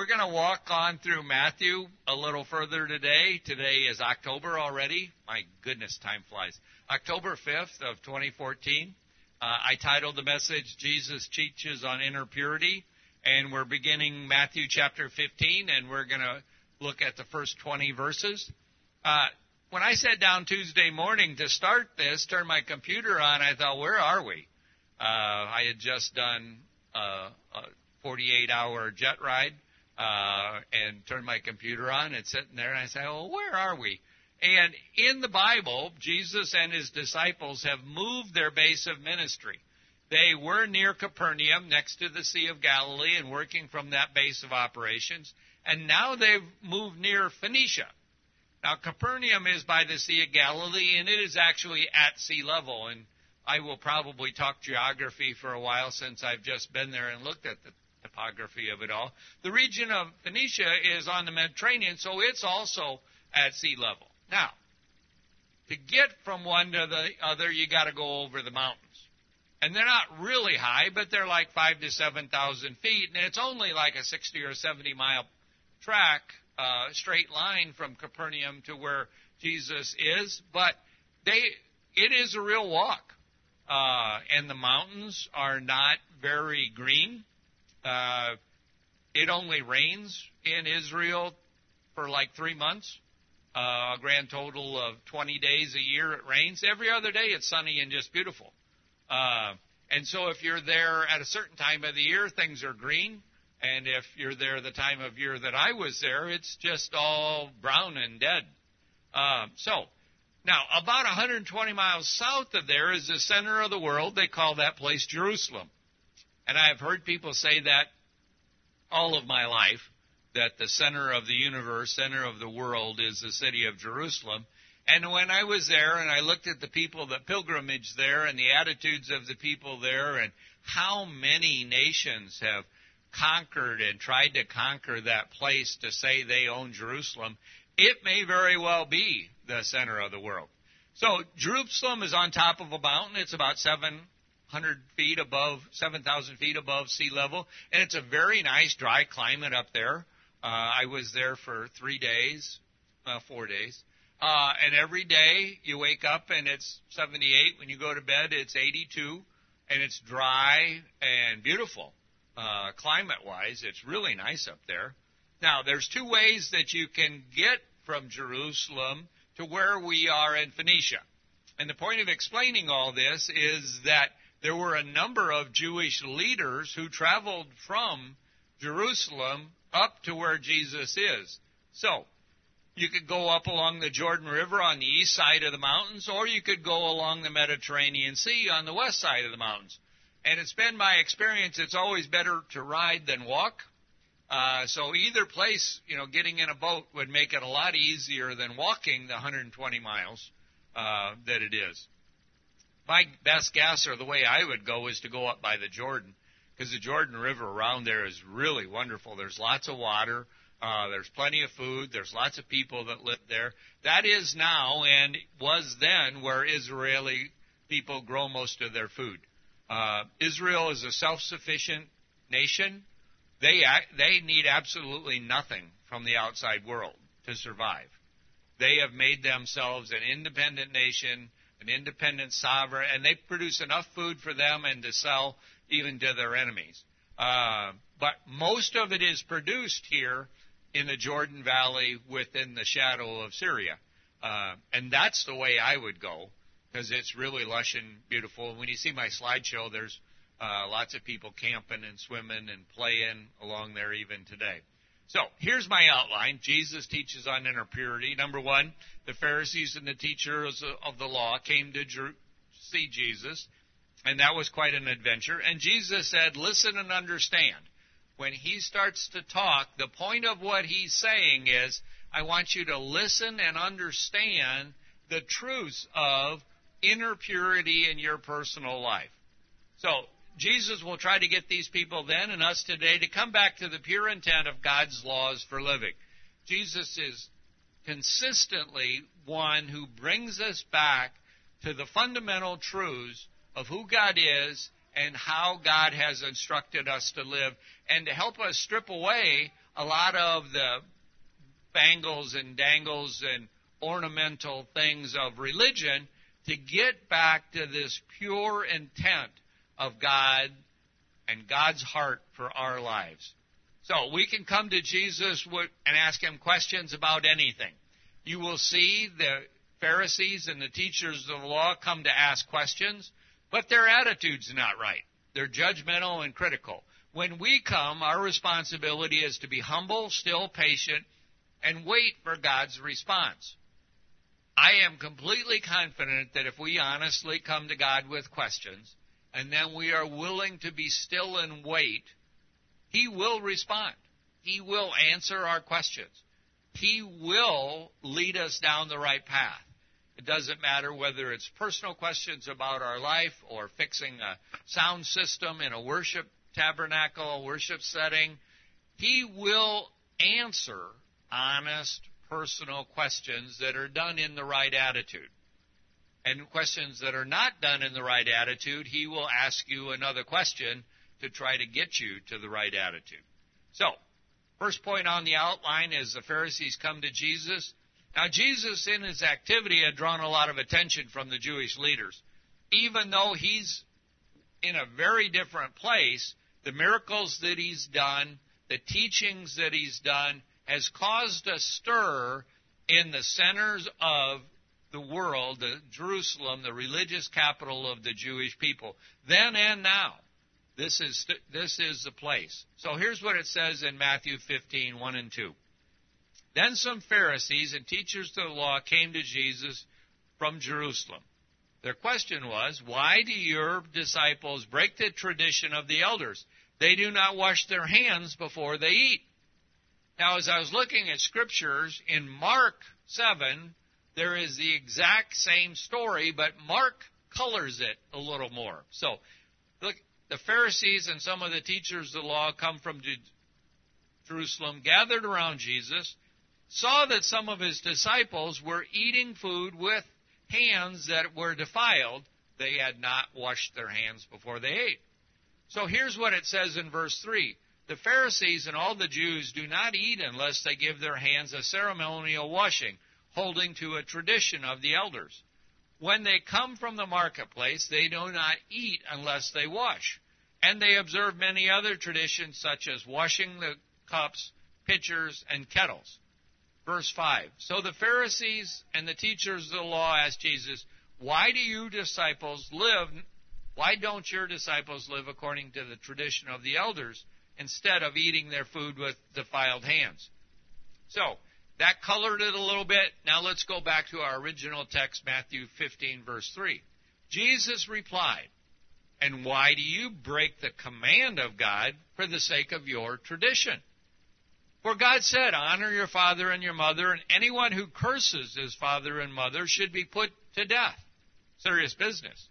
we're going to walk on through Matthew a little further today. Today is October already. My goodness, time flies. October 5th of 2014. I titled the message, Jesus Teaches on Inner Purity. And we're beginning Matthew chapter 15, and we're going to look at the first 20 verses. When I sat down Tuesday morning to start this, turn my computer on, I thought, where are we? I had just done a 48-hour jet ride and turned my computer on and sitting there, and I said, well, where are we? And in the Bible, Jesus and his disciples have moved their base of ministry. They were near Capernaum, next to the Sea of Galilee, and working from that base of operations. And now they've moved near Phoenicia. Now, Capernaum is by the Sea of Galilee, and it is actually at sea level. And I will probably talk geography for a while since I've just been there and looked at the topography of it all. The region of Phoenicia is on the Mediterranean, so it's also at sea level. Now, to get from one to the other, you got to go over the mountains. And they're not really high, but they're like 5,000 to 7,000 feet, and it's only like a 60 or 70 mile track, straight line from Capernaum to where Jesus is. But it is a real walk, and the mountains are not very green. It only rains in Israel for like 3 months. A grand total of 20 days a year it rains. Every other day it's sunny and just beautiful. And so if you're there at a certain time of the year, things are green. And if you're there the time of year that I was there, it's just all brown and dead. Now, about 120 miles south of there is the center of the world. They call that place Jerusalem. And I've heard people say that all of my life, that the center of the universe, center of the world is the city of Jerusalem. And when I was there and I looked at the people that pilgrimage there and the attitudes of the people there and how many nations have conquered and tried to conquer that place to say they own Jerusalem, it may very well be the center of the world. So Jerusalem is on top of a mountain. It's about 7,000 feet above sea level. And it's a very nice dry climate up there. I was there for 4 days. And every day you wake up and it's 78. When you go to bed, it's 82. And it's dry and beautiful. Climate-wise, it's really nice up there. Now, there's 2 ways that you can get from Jerusalem to where we are in Phoenicia. And the point of explaining all this is that there were a number of Jewish leaders who traveled from Jerusalem up to where Jesus is. So, you could go up along the Jordan River on the east side of the mountains, or you could go along the Mediterranean Sea on the west side of the mountains. And it's been my experience, it's always better to ride than walk. So either place, getting in a boat would make it a lot easier than walking the 120 miles that it is. My best guess, or the way I would go, is to go up by the Jordan, because the Jordan River around there is really wonderful. There's lots of water. There's plenty of food. There's lots of people that live there. That is now and was then where Israeli people grow most of their food. Israel is a self-sufficient nation. They need absolutely nothing from the outside world to survive. They have made themselves an independent nation, an independent sovereign, and they produce enough food for them and to sell even to their enemies. But most of it is produced here in the Jordan Valley within the shadow of Syria. And that's the way I would go, because it's really lush and beautiful. When you see my slideshow, there's lots of people camping and swimming and playing along there even today. So here's my outline. Jesus teaches on inner purity. Number 1, the Pharisees and the teachers of the law came to see Jesus, and that was quite an adventure. And Jesus said, listen and understand. When he starts to talk, the point of what he's saying is, I want you to listen and understand the truths of inner purity in your personal life. So Jesus will try to get these people then and us today to come back to the pure intent of God's laws for living. Jesus is consistently one who brings us back to the fundamental truths of who God is and how God has instructed us to live, and to help us strip away a lot of the bangles and dangles and ornamental things of religion to get back to this pure intent of God and God's heart for our lives. So we can come to Jesus and ask him questions about anything. You will see the Pharisees and the teachers of the law come to ask questions, but their attitude's not right. They're judgmental and critical. When we come, our responsibility is to be humble, still patient, and wait for God's response. I am completely confident that if we honestly come to God with questions, and then we are willing to be still and wait, he will respond. He will answer our questions. He will lead us down the right path. It doesn't matter whether it's personal questions about our life or fixing a sound system in a worship tabernacle, a worship setting. He will answer honest, personal questions that are done in the right attitude. And questions that are not done in the right attitude, he will ask you another question to try to get you to the right attitude. So, first point on the outline is the Pharisees come to Jesus. Now, Jesus, in his activity, had drawn a lot of attention from the Jewish leaders. Even though he's in a very different place, the miracles that he's done, the teachings that he's done, has caused a stir in the centers of the world, Jerusalem, the religious capital of the Jewish people. Then and now, this is the place. So here's what it says in Matthew 15, 1 and 2. Then some Pharisees and teachers of the law came to Jesus from Jerusalem. Their question was, why do your disciples break the tradition of the elders? They do not wash their hands before they eat. Now, as I was looking at scriptures, in Mark 7, there is the exact same story, but Mark colors it a little more. So, look, the Pharisees and some of the teachers of the law come from Jerusalem, gathered around Jesus, saw that some of his disciples were eating food with hands that were defiled. They had not washed their hands before they ate. So here's what it says in verse 3. The Pharisees and all the Jews do not eat unless they give their hands a ceremonial washing, holding to a tradition of the elders. When they come from the marketplace, they do not eat unless they wash. And they observe many other traditions, such as washing the cups, pitchers, and kettles. Verse 5. So the Pharisees and the teachers of the law asked Jesus, why don't your disciples live according to the tradition of the elders, instead of eating their food with defiled hands? So, that colored it a little bit. Now let's go back to our original text, Matthew 15, verse 3. Jesus replied, and why do you break the command of God for the sake of your tradition? For God said, honor your father and your mother, and anyone who curses his father and mother should be put to death. Serious business.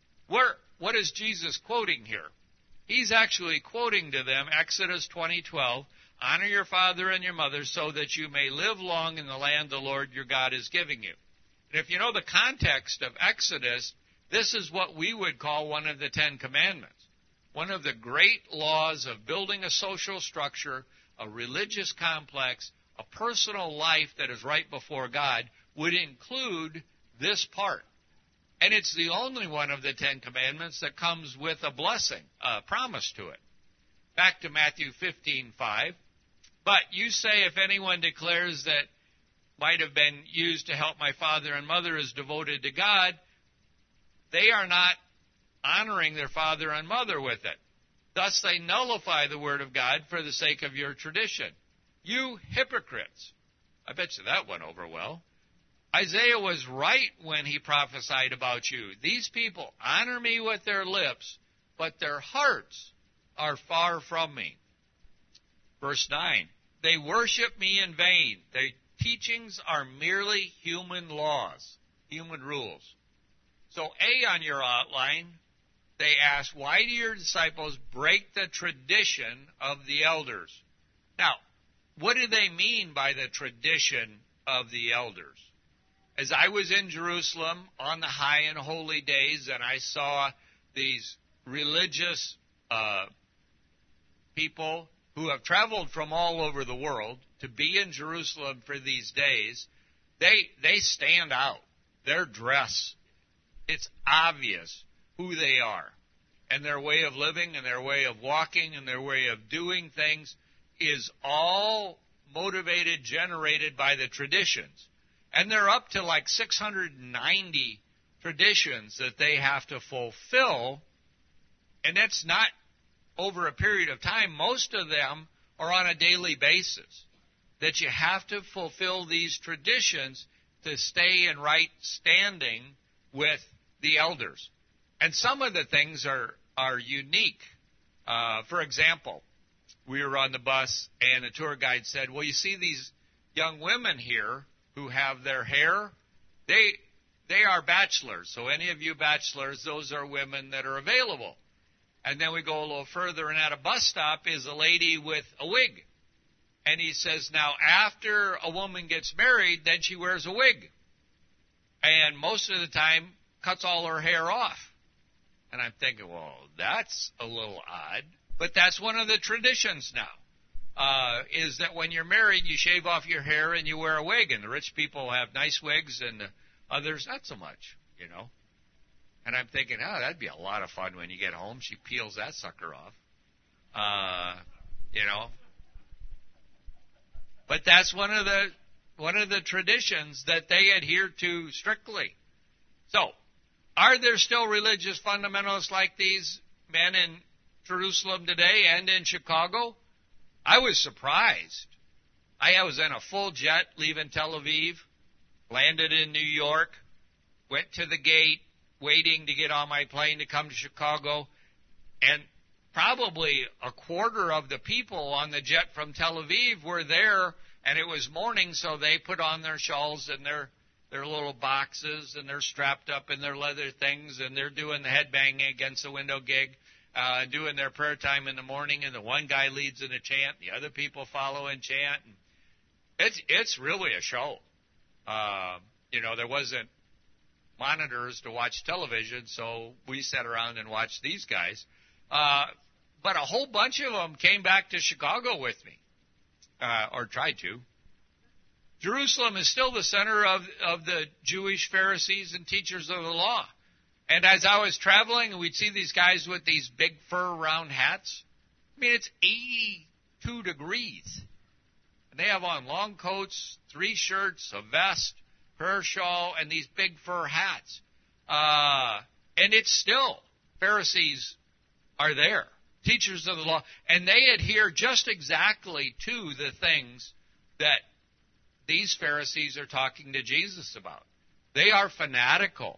What is Jesus quoting here? He's actually quoting to them Exodus 20:12, honor your father and your mother so that you may live long in the land the Lord your God is giving you. And if you know the context of Exodus, this is what we would call one of the 10 Commandments. One of the great laws of building a social structure, a religious complex, a personal life that is right before God would include this part. And it's the only one of the 10 Commandments that comes with a blessing, a promise to it. Back to Matthew 15:5. But you say if anyone declares that might have been used to help my father and mother is devoted to God, they are not honoring their father and mother with it. Thus they nullify the word of God for the sake of your tradition. You hypocrites. I bet you that went over well. Isaiah was right when he prophesied about you. These people honor me with their lips, but their hearts are far from me. Verse 9, they worship me in vain. Their teachings are merely human laws, human rules. So A on your outline, they ask, why do your disciples break the tradition of the elders? Now, what do they mean by the tradition of the elders? As I was in Jerusalem on the high and holy days, and I saw these religious people who have traveled from all over the world to be in Jerusalem for these days, they stand out. Their dress, it's obvious who they are. And their way of living and their way of walking and their way of doing things is all motivated, generated by the traditions. And they're up to like 690 traditions that they have to fulfill. And that's not over a period of time. Most of them are on a daily basis. That you have to fulfill these traditions to stay in right standing with the elders. And some of the things are unique. For example, we were on the bus and the tour guide said, well, you see these young women here who have their hair, they are bachelors. So any of you bachelors, those are women that are available. And then we go a little further, and at a bus stop is a lady with a wig. And he says, now, after a woman gets married, then she wears a wig. And most of the time, cuts all her hair off. And I'm thinking, well, that's a little odd. But that's one of the traditions now, is that when you're married, you shave off your hair and you wear a wig. And the rich people have nice wigs, and the others not so much, you know. And I'm thinking, oh, that'd be a lot of fun when you get home. She peels that sucker off, you know. But that's one of the traditions that they adhere to strictly. So, are there still religious fundamentalists like these men in Jerusalem today and in Chicago? I was surprised. I was in a full jet leaving Tel Aviv, landed in New York, went to the gate, waiting to get on my plane to come to Chicago, and probably a quarter of the people on the jet from Tel Aviv were there, and it was morning, so they put on their shawls and their little boxes, and they're strapped up in their leather things, and they're doing the headbanging against the window gig, doing their prayer time in the morning, and the one guy leads in a chant, the other people follow and chant. And it's really a show. You know, there wasn't monitors to watch television, so we sat around and watched these guys. But a whole bunch of them came back to Chicago with me, or tried to. Jerusalem is still the center of the Jewish Pharisees and teachers of the law. And as I was traveling, we'd see these guys with these big fur round hats. I mean, it's 82 degrees. And they have on long coats, 3 shirts, a vest, prayer shawl, and these big fur hats. And it's still, Pharisees are there, teachers of the law, and they adhere just exactly to the things that these Pharisees are talking to Jesus about. They are fanatical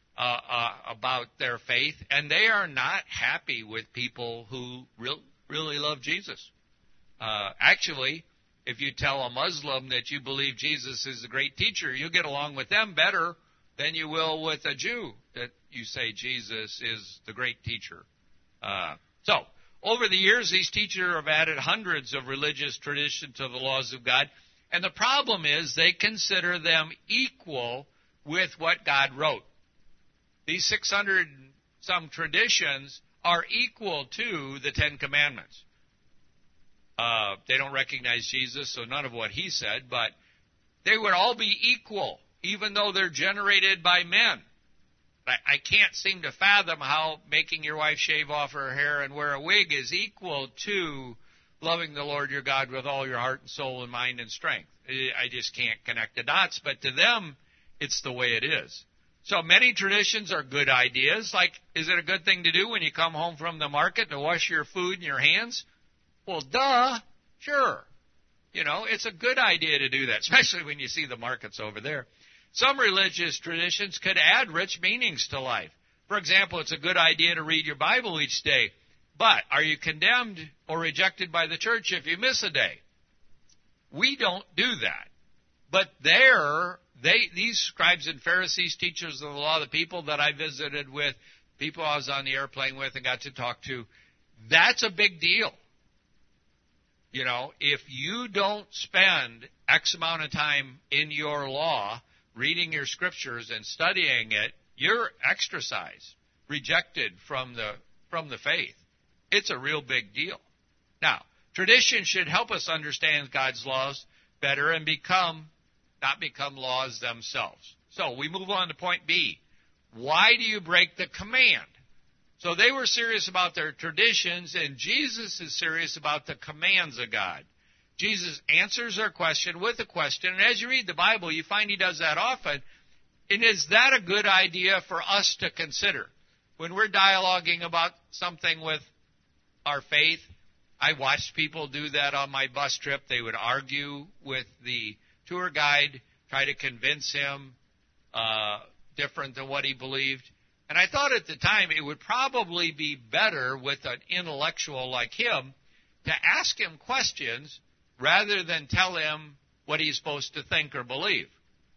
about their faith, and they are not happy with people who really love Jesus. Actually, if you tell a Muslim that you believe Jesus is a great teacher, you'll get along with them better than you will with a Jew that you say Jesus is the great teacher. So, over the years, these teachers have added hundreds of religious traditions to the laws of God. And the problem is they consider them equal with what God wrote. These 600-some traditions are equal to the 10 Commandments. They don't recognize Jesus, so none of what he said, but they would all be equal, even though they're generated by men. I can't seem to fathom how making your wife shave off her hair and wear a wig is equal to loving the Lord your God with all your heart and soul and mind and strength. I just can't connect the dots, but to them, it's the way it is. So many traditions are good ideas, like, is it a good thing to do when you come home from the market to wash your food in your hands? Well, duh, sure. You know, it's a good idea to do that, especially when you see the markets over there. Some religious traditions could add rich meanings to life. For example, it's a good idea to read your Bible each day. But are you condemned or rejected by the church if you miss a day? We don't do that. But these scribes and Pharisees, teachers of the law, the people that I visited with, people I was on the airplane with and got to talk to, that's a big deal. You know, if you don't spend X amount of time in your law, reading your scriptures and studying it, you're ostracized, rejected from the faith. It's a real big deal. Now, Tradition should help us understand God's laws better and not become laws themselves. So we move on to point B. Why do you break the command? So they were serious about their traditions, and Jesus is serious about the commands of God. Jesus answers their question with a question, and as you read the Bible, you find he does that often. And is that a good idea for us to consider? When we're dialoguing about something with our faith, I watched people do that on my bus trip. They would argue with the tour guide, try to convince him different than what he believed. And I thought at the time it would probably be better with an intellectual like him to ask him questions rather than tell him what he's supposed to think or believe.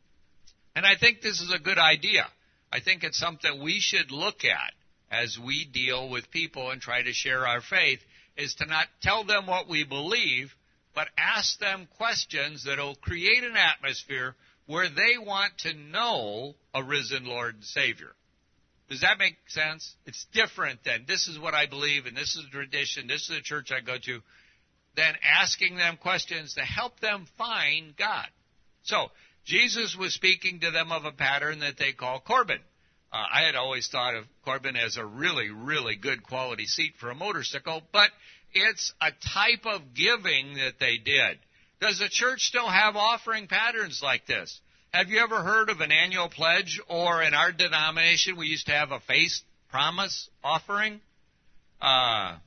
And I think this is a good idea. I think it's something we should look at as we deal with people and try to share our faith, is to not tell them what we believe, but ask them questions that will create an atmosphere where they want to know a risen Lord and Savior. Does that make sense? It's different than, this is what I believe, and this is a tradition, this is the church I go to, than asking them questions to help them find God. So, Jesus was speaking to them of a pattern that they call Corbin. I had always thought of Corbin as a really, really good quality seat for a motorcycle, but it's a type of giving that they did. Does the church still have offering patterns like this? Have you ever heard of an annual pledge, or in our denomination we used to have a faith promise offering? Have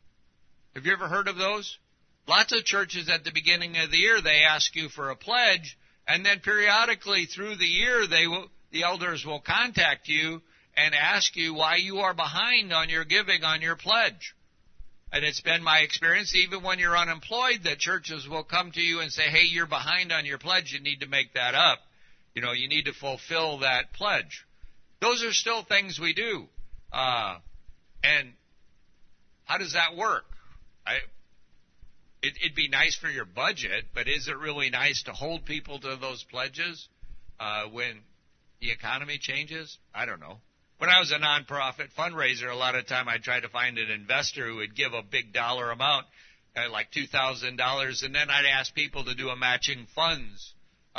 you ever heard of those? Lots of churches at the beginning of the year, they ask you for a pledge, and then periodically through the year, the elders will contact you and ask you why you are behind on your giving on your pledge. And it's been my experience, even when you're unemployed, that churches will come to you and say, hey, you're behind on your pledge, you need to make that up. You need to fulfill that pledge. Those are still things we do. And how does that work? It'd be nice for your budget, but is it really nice to hold people to those pledges when the economy changes? I don't know. When I was a nonprofit fundraiser, a lot of time I'd try to find an investor who would give a big dollar amount, like $2,000, and then I'd ask people to do a matching funds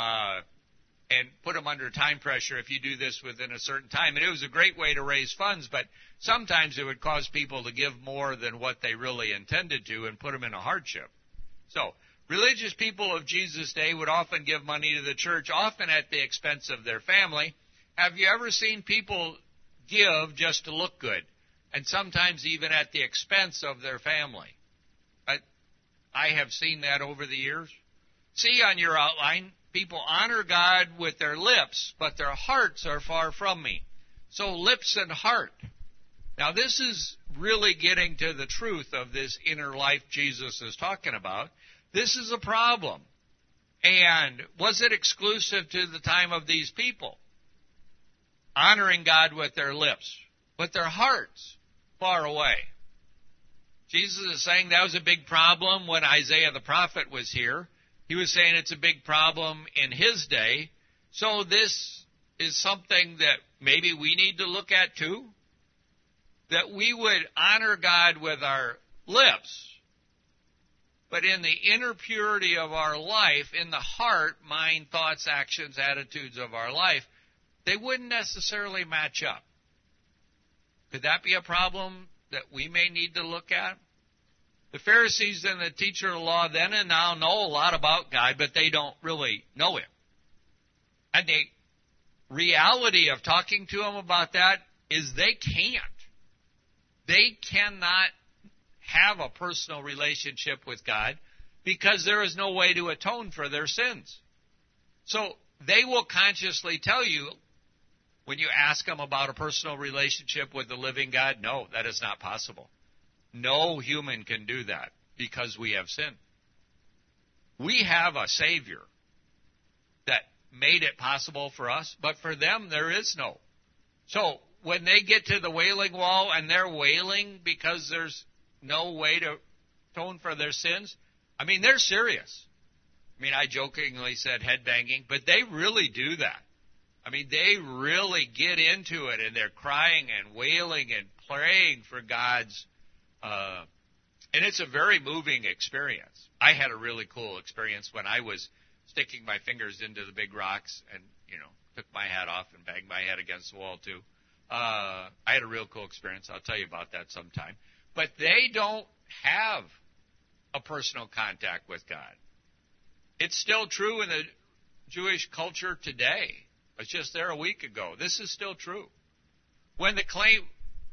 and put them under time pressure if you do this within a certain time. And it was a great way to raise funds, but sometimes it would cause people to give more than what they really intended to and put them in a hardship. So, religious people of Jesus' day would often give money to the church, often at the expense of their family. Have you ever seen people give just to look good, and sometimes even at the expense of their family? I have seen that over the years. See on your outline, people honor God with their lips, but their hearts are far from me. So lips and heart. Now this is really getting to the truth of this inner life Jesus is talking about. This is a problem. And was it exclusive to the time of these people? Honoring God with their lips, but their hearts far away. Jesus is saying that was a big problem when Isaiah the prophet was here. He was saying it's a big problem in his day. So this is something that maybe we need to look at too. That we would honor God with our lips, but in the inner purity of our life, in the heart, mind, thoughts, actions, attitudes of our life, they wouldn't necessarily match up. Could that be a problem that we may need to look at? The Pharisees and the teacher of the law then and now know a lot about God, but they don't really know Him. And the reality of talking to Him about that is they can't. They cannot have a personal relationship with God because there is no way to atone for their sins. So they will consciously tell you, when you ask them about a personal relationship with the living God, no, that is not possible. No human can do that because we have sinned. We have a Savior that made it possible for us, but for them there is no. So when they get to the wailing wall and they're wailing because there's no way to atone for their sins, I mean, they're serious. I mean, I jokingly said headbanging, but they really do that. I mean, they really get into it, and they're crying and wailing and praying for God's And it's a very moving experience. I had a really cool experience when I was sticking my fingers into the big rocks and, took my hat off and banged my head against the wall too. I had a real cool experience. I'll tell you about that sometime. But they don't have a personal contact with God. It's still true in the Jewish culture today. I was just there a week ago. This is still true. When we claim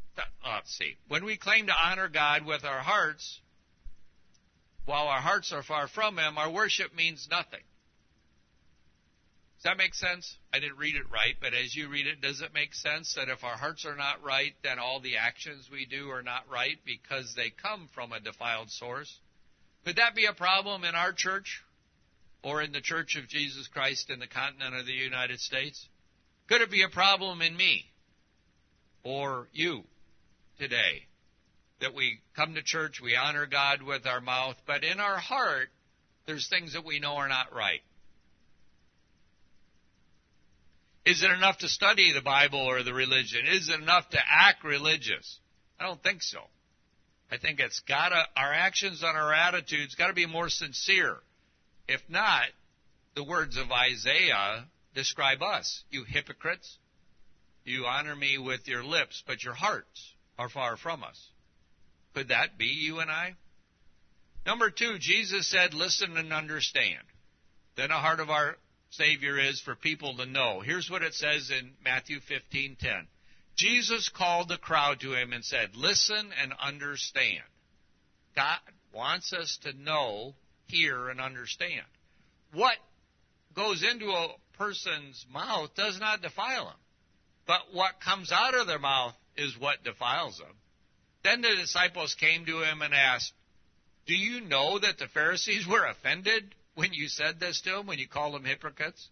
to honor God with our hearts, while our hearts are far from Him, our worship means nothing. Does that make sense? I didn't read it right, but as you read it, does it make sense that if our hearts are not right, then all the actions we do are not right because they come from a defiled source? Could that be a problem in our church or in the Church of Jesus Christ in the continent of the United States? Could it be a problem in me or you today that we come to church, we honor God with our mouth, but in our heart, there's things that we know are not right? Is it enough to study the Bible or the religion? Is it enough to act religious? I don't think so. I think our actions and our attitudes got to be more sincere. If not, the words of Isaiah describe us. You hypocrites, you honor me with your lips, but your hearts are far from us. Could that be you and I? Number 2, Jesus said, listen and understand. Then the heart of our Savior is for people to know. Here's what it says in Matthew 15:10. Jesus called the crowd to Him and said, listen and understand. God wants us to know, hear, and understand. What goes into a person's mouth does not defile them. But what comes out of their mouth is what defiles them. Then the disciples came to Him and asked, do you know that the Pharisees were offended when you said this to them, when you called them hypocrites?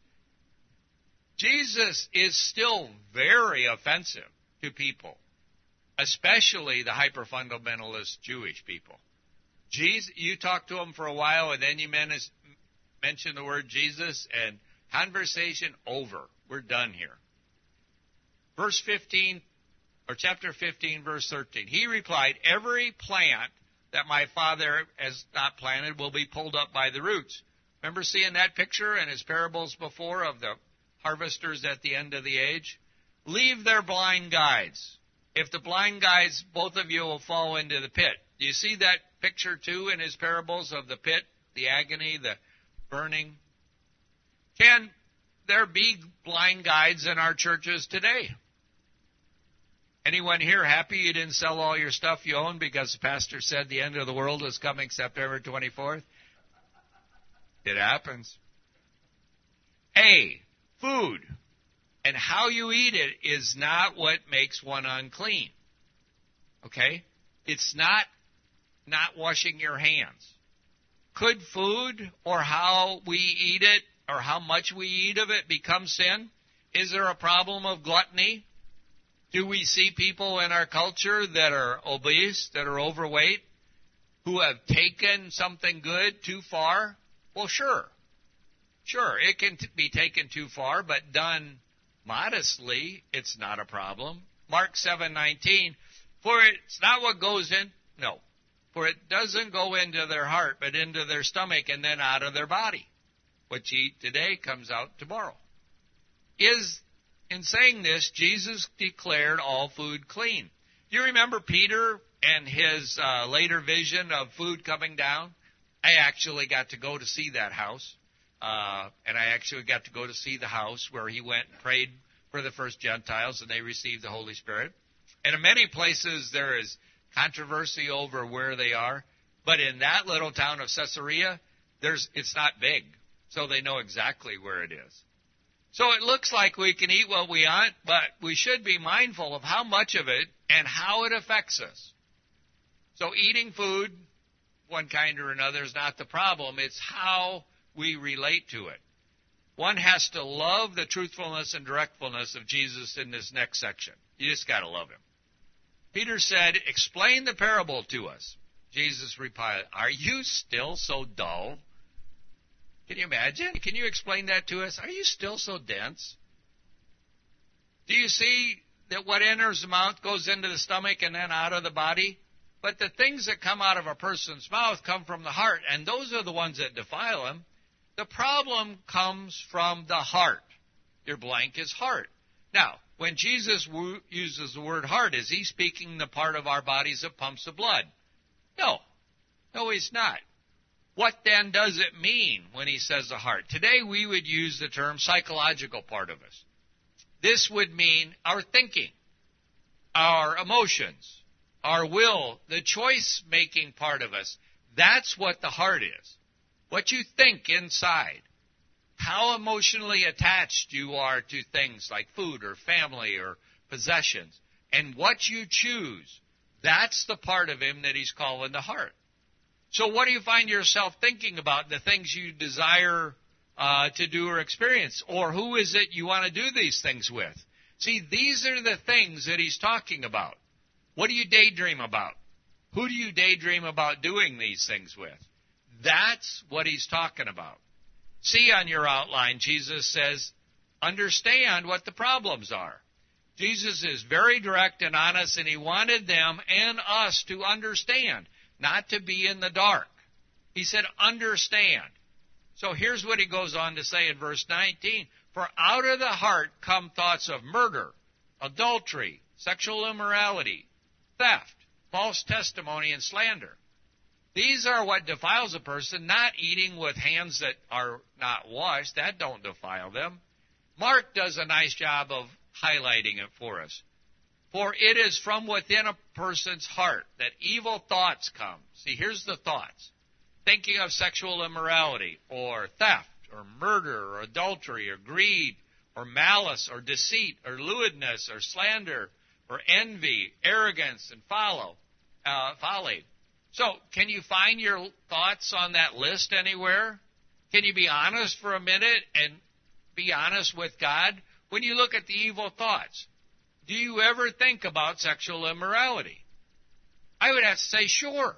Jesus is still very offensive to people, especially the hyper-fundamentalist Jewish people. You talk to them for a while, and then you mention the word Jesus, and conversation over. We're done here. Chapter 15, verse 13. He replied, every plant that my Father has not planted will be pulled up by the roots. Remember seeing that picture in His parables before of the harvesters at the end of the age? Leave their blind guides. If the blind guides, both of you will fall into the pit. Do you see that picture too in His parables of the pit, the agony, the burning? Can there be blind guides in our churches today? Anyone here happy you didn't sell all your stuff you own because the pastor said the end of the world is coming September 24th? It happens. Food and how you eat it is not what makes one unclean. Okay? It's not washing your hands. Could food or how we eat it or how much we eat of it become sin? Is there a problem of gluttony? Do we see people in our culture that are obese, that are overweight, who have taken something good too far? Well, sure. Sure, it can be taken too far, but done modestly, it's not a problem. Mark 7:19, for it's not what goes in, no. For it doesn't go into their heart, but into their stomach and then out of their body. What you eat today comes out tomorrow. In saying this, Jesus declared all food clean. Do you remember Peter and his later vision of food coming down? I actually got to go to see that house. And I actually got to go to see the house where he went and prayed for the first Gentiles and they received the Holy Spirit. And in many places there is controversy over where they are. But in that little town of Caesarea, it's not big. So they know exactly where it is. So it looks like we can eat what we want, but we should be mindful of how much of it and how it affects us. So eating food, one kind or another, is not the problem. It's how we relate to it. One has to love the truthfulness and directfulness of Jesus in this next section. You just got to love Him. Peter said, explain the parable to us. Jesus replied, are you still so dull? Can you imagine? Can you explain that to us? Are you still so dense? Do you see that what enters the mouth goes into the stomach and then out of the body? But the things that come out of a person's mouth come from the heart, and those are the ones that defile him. The problem comes from the heart. Your blank is heart. Now, when Jesus uses the word heart, is he speaking the part of our bodies that pumps the blood? No. No, he's not. What then does it mean when he says the heart? Today we would use the term psychological part of us. This would mean our thinking, our emotions, our will, the choice-making part of us. That's what the heart is. What you think inside. How emotionally attached you are to things like food or family or possessions. And what you choose. That's the part of him that he's calling the heart. So what do you find yourself thinking about, the things you desire to do or experience? Or who is it you want to do these things with? See, these are the things that he's talking about. What do you daydream about? Who do you daydream about doing these things with? That's what he's talking about. See on your outline, Jesus says, understand what the problems are. Jesus is very direct and honest, and he wanted them and us to understand. Not to be in the dark. He said, understand. So here's what he goes on to say in verse 19. For out of the heart come thoughts of murder, adultery, sexual immorality, theft, false testimony, and slander. These are what defiles a person, not eating with hands that are not washed. That don't defile them. Mark does a nice job of highlighting it for us. For it is from within a person's heart that evil thoughts come. See, here's the thoughts. Thinking of sexual immorality, or theft, or murder, or adultery, or greed, or malice, or deceit, or lewdness, or slander, or envy, arrogance, and folly. So, can you find your thoughts on that list anywhere? Can you be honest for a minute and be honest with God? When you look at the evil thoughts, do you ever think about sexual immorality? I would have to say, sure.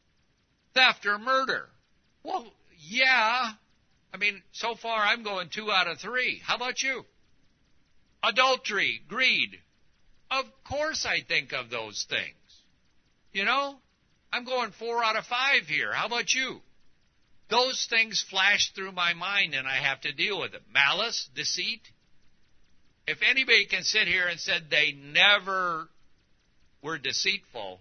Theft or murder? Well, yeah. I mean, so far I'm going 2 out of 3. How about you? Adultery, greed. Of course I think of those things. You know, I'm going 4 out of 5 here. How about you? Those things flash through my mind and I have to deal with them. Malice, deceit. If anybody can sit here and said they never were deceitful,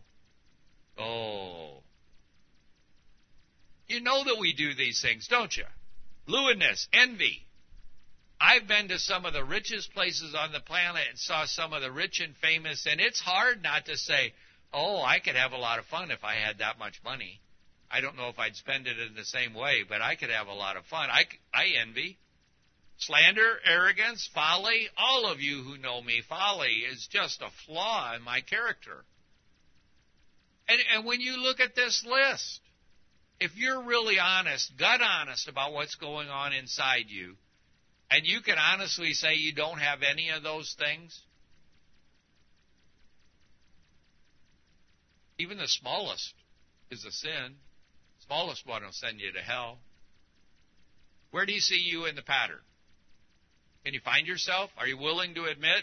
you know that we do these things, don't you? Lewdness, envy. I've been to some of the richest places on the planet and saw some of the rich and famous, and it's hard not to say, I could have a lot of fun if I had that much money. I don't know if I'd spend it in the same way, but I could have a lot of fun. I envy. Slander, arrogance, folly. All of you who know me, folly is just a flaw in my character. And when you look at this list, if you're really honest, gut honest about what's going on inside you, and you can honestly say you don't have any of those things, even the smallest is a sin. Smallest one will send you to hell. Where do you see you in the pattern? Can you find yourself? Are you willing to admit?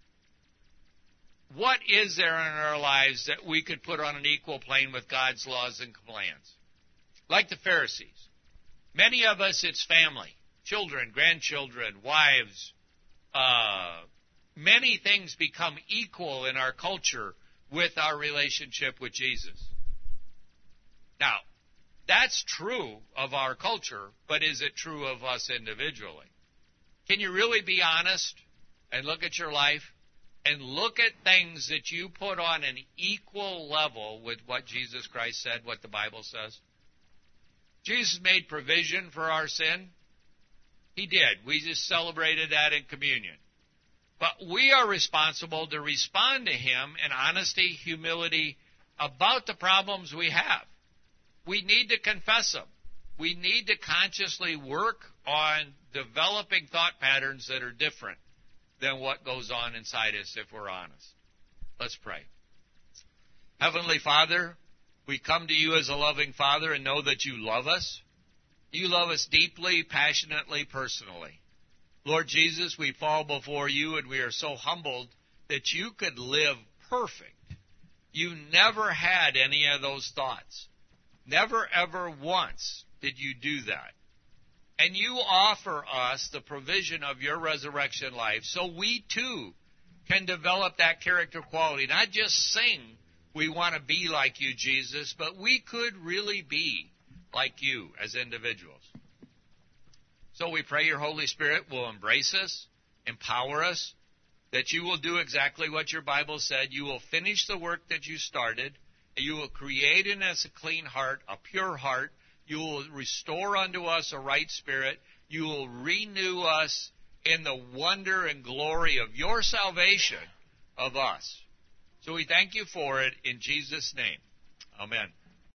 What is there in our lives that we could put on an equal plane with God's laws and commands? Like the Pharisees. Many of us, it's family, children, grandchildren, wives. Many things become equal in our culture with our relationship with Jesus. Now, that's true of our culture, but is it true of us individually? Can you really be honest and look at your life and look at things that you put on an equal level with what Jesus Christ said, what the Bible says? Jesus made provision for our sin. He did. We just celebrated that in communion. But we are responsible to respond to Him in honesty, humility about the problems we have. We need to confess them. We need to consciously work on developing thought patterns that are different than what goes on inside us if we're honest. Let's pray. Heavenly Father, we come to you as a loving Father and know that you love us. You love us deeply, passionately, personally. Lord Jesus, we fall before you and we are so humbled that you could live perfect You never had any of those thoughts. Never, ever once did you do that. And you offer us the provision of your resurrection life so we too can develop that character quality. Not just sing, we want to be like you, Jesus, but we could really be like you as individuals. So we pray your Holy Spirit will embrace us, empower us, that you will do exactly what your Bible said. You will finish the work that you started. You will create in us a clean heart, a pure heart. You will restore unto us a right spirit. You will renew us in the wonder and glory of your salvation of us. So we thank you for it in Jesus' name. Amen.